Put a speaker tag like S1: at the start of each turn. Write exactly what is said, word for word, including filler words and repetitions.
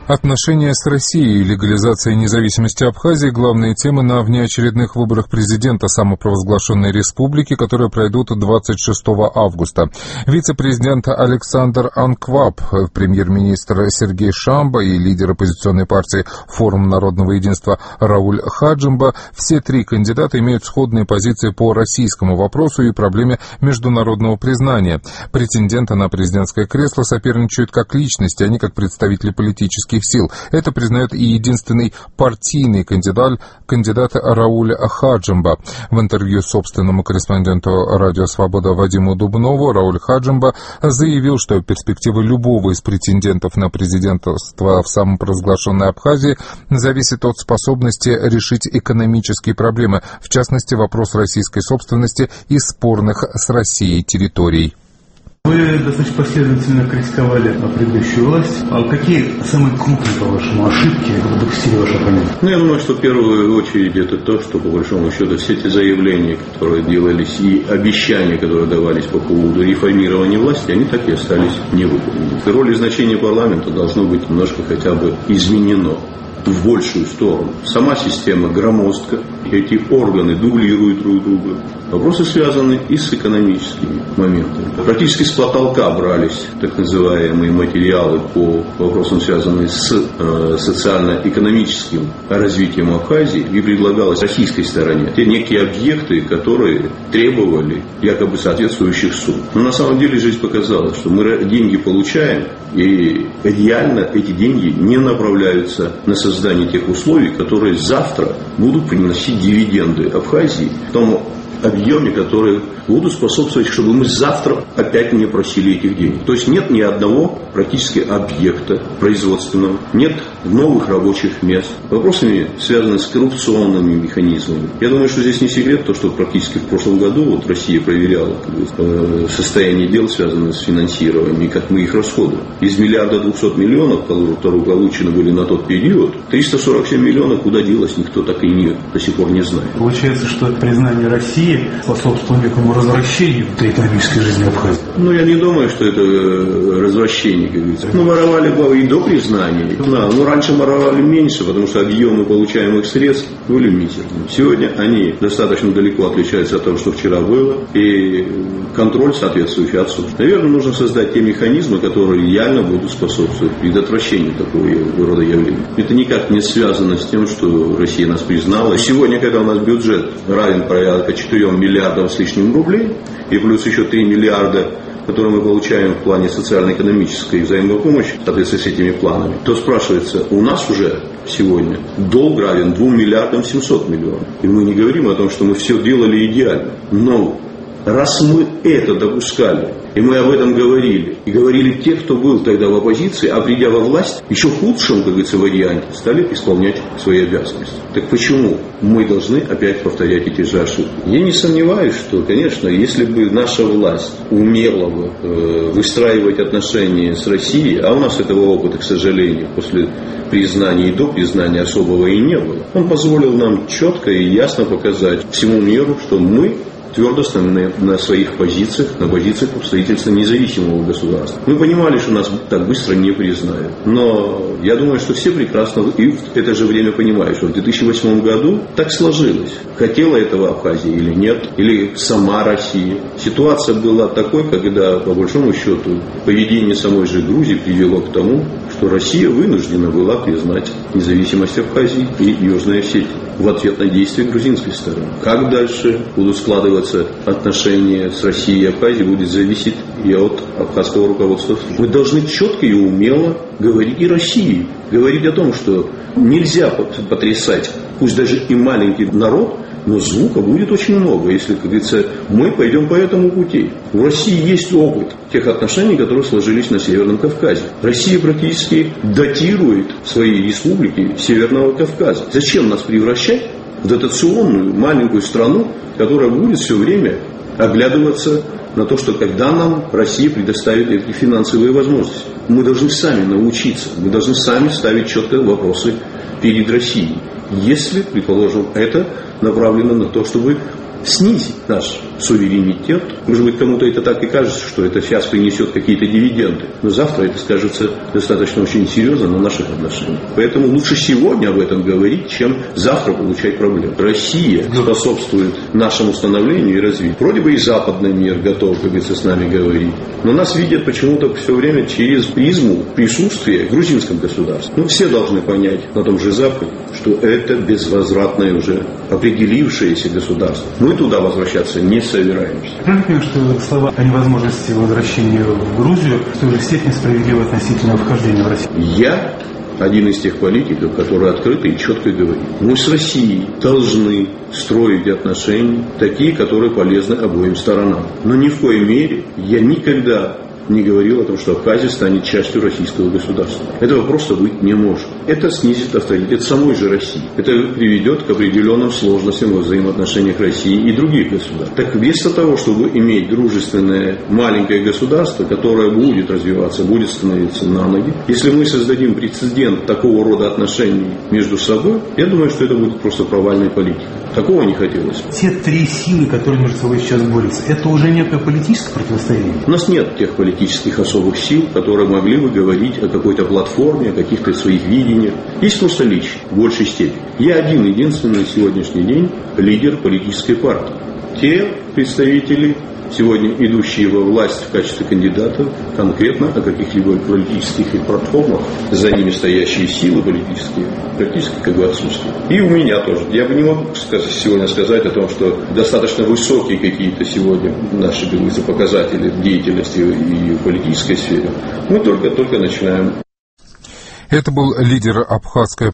S1: Отношения с Россией, легализация независимости Абхазии – главные темы на внеочередных выборах президента самопровозглашенной республики, которые пройдут двадцать шестого августа. Вице-президент Александр Анкваб, премьер-министр Сергей Шамба и лидер оппозиционной партии «Форум народного единства» Рауль Хаджимба – все три кандидата имеют сходные позиции по российскому вопросу и проблеме международного признания. Претенденты на президентское кресло соперничают как личности, а не как представители политических сил. Это признает и единственный партийный кандидат, кандидат Рауль Хаджимба. В интервью собственному корреспонденту «Радио Свобода» Вадиму Дубнову Рауль Хаджимба заявил, что перспективы любого из претендентов на президентство в самопровозглашенной Абхазии зависит от способности решить экономические проблемы, в частности, вопрос российской собственности и спорных с Россией территорий.
S2: Вы достаточно последовательно критиковали предыдущую власть. А какие самые крупные, по-вашему, ошибки допустили ваши оппоненты?
S3: Ну, я думаю, что в первую очередь это то, что, по большому счету, все эти заявления, которые делались, и обещания, которые давались по поводу реформирования власти, они так и остались невыполнены. Роль и значение парламента должно быть немножко хотя бы изменено в большую сторону. Сама система громоздка, эти органы дублируют друг друга. Вопросы связаны и с экономическими моментами. Практически с потолка брались так называемые материалы по вопросам, связанным с э, социально-экономическим развитием Абхазии, и предлагалось российской стороне те некие объекты, которые требовали якобы соответствующих сумм. Но на самом деле жизнь показала, что мы деньги получаем, и реально эти деньги не направляются на создание тех условий, которые завтра будут приносить дивиденды Абхазии в том объеме, которые будут способствовать, чтобы мы завтра опять не просили этих денег. То есть нет ни одного практически объекта производственного, нет новых рабочих мест. Вопросами связаны с коррупционными механизмами. Я думаю, что здесь не секрет то, что практически в прошлом году вот Россия проверяла как бы, состояние дел, связанных с финансированием, и как мы их расходуем. Из миллиарда двухсот миллионов, которые получены были на тот период, триста сорок семь миллионов куда делось, никто так и не, до сих пор не знает.
S2: Получается, что признание России способствовало некому развращению экономической жизни Абхазии?
S3: Ну, я не думаю, что это развращение, как говорится. Ну, воровали бы и до признания. Да, но раньше воровали меньше, потому что объемы получаемых средств были мизерными. Сегодня они достаточно далеко отличаются от того, что вчера было, и контроль соответствующий отсутствует. Наверное, нужно создать те механизмы, которые реально будут способствовать предотвращению такого рода явления. Это никак не связано с тем, что Россия нас признала. Сегодня, когда у нас бюджет равен порядка четырем миллиардам с лишним рублей, и плюс еще три миллиарда, которые мы получаем в плане социально-экономической взаимной помощи, в соответствии с этими планами, то спрашивается, у нас уже сегодня долг равен двум миллиардам семьсот миллионов. И мы не говорим о том, что мы все делали идеально. Но раз мы это допускали, и мы об этом говорили, и говорили те, кто был тогда в оппозиции, а придя во власть, еще в худшем, как говорится, варианте, стали исполнять свои обязанности. Так почему мы должны опять повторять эти же ошибки? Я не сомневаюсь, что, конечно, если бы наша власть умела бы э, выстраивать отношения с Россией, а у нас этого опыта, к сожалению, после признания и до признания особого и не было, он позволил нам четко и ясно показать всему миру, что мы твердо стоим на, на своих позициях, на позициях строительства независимого государства. Мы понимали, что нас так быстро не признают. Но я думаю, что все прекрасно и в это же время понимают, что в две тысячи восьмом году так сложилось. Хотела этого Абхазия или нет, или сама Россия. Ситуация была такой, когда, по большому счету, поведение самой же Грузии привело к тому, что Россия вынуждена была признать независимость Абхазии и Южной Осетии в ответ на действия грузинской стороны. Как дальше будут складываться отношения с Россией и Абхазией, будет зависеть и от абхазского руководства. Мы должны четко и умело говорить и России, говорить о том, что нельзя потрясать, пусть даже и маленький народ, но звука будет очень много, если, как говорится, мы пойдем по этому пути. У России есть опыт тех отношений, которые сложились на Северном Кавказе. Россия практически датирует свои республики Северного Кавказа. Зачем нас превращать в дотационную маленькую страну, которая будет все время оглядываться на то, что когда нам Россия предоставит эти финансовые возможности? Мы должны сами научиться, мы должны сами ставить четко вопросы перед Россией. Если, предположим, это направлено на то, чтобы снизить наш суверенитет. Может быть, кому-то это так и кажется, что это сейчас принесет какие-то дивиденды. Но завтра это скажется достаточно очень серьезно на наших отношениях. Поэтому лучше сегодня об этом говорить, чем завтра получать проблемы. Россия способствует нашему становлению и развитию. Вроде бы и западный мир готов, как говорится, с нами говорить. Но нас видят почему-то все время через призму присутствия в грузинском государстве. Ну, все должны понять на том же Западе, что это безвозвратное уже определившееся государство. Мы туда возвращаться не собираемся.
S2: Я понимаю, что слова о невозможности возвращения в Грузию в той же степени справедливы относительно вхождения в Россию.
S3: Я один из тех политиков, который открыто и четко говорит: мы с Россией должны строить отношения такие, которые полезны обоим сторонам. Но ни в коей мере я никогда не говорил о том, что Абхазия станет частью российского государства. Этого просто быть не может. Это снизит авторитет самой же России. Это приведет к определенным сложностям во взаимоотношениях России и других государств. Так вместо того, чтобы иметь дружественное маленькое государство, которое будет развиваться, будет становиться на ноги, если мы создадим прецедент такого рода отношений между собой, я думаю, что это будет просто провальной политикой. Такого не хотелось.
S2: Те три силы, которые между собой сейчас борются, это уже некое политическое противостояние?
S3: У нас нет тех политических особых сил, которые могли бы говорить о какой-то платформе, о каких-то своих видениях. Есть просто личность в большей степени. Я один единственный на сегодняшний день лидер политической партии. Те представители, сегодня идущие во власть в качестве кандидатов, конкретно о каких-либо политических платформах, за ними стоящие силы политические, практически как бы отсутствуют. И у меня тоже. Я бы не мог сказать, сегодня сказать о том, что достаточно высокие какие-то сегодня наши, как говорится, показатели деятельности и в политической сфере. Мы только-только начинаем.
S1: Это был лидер абхазской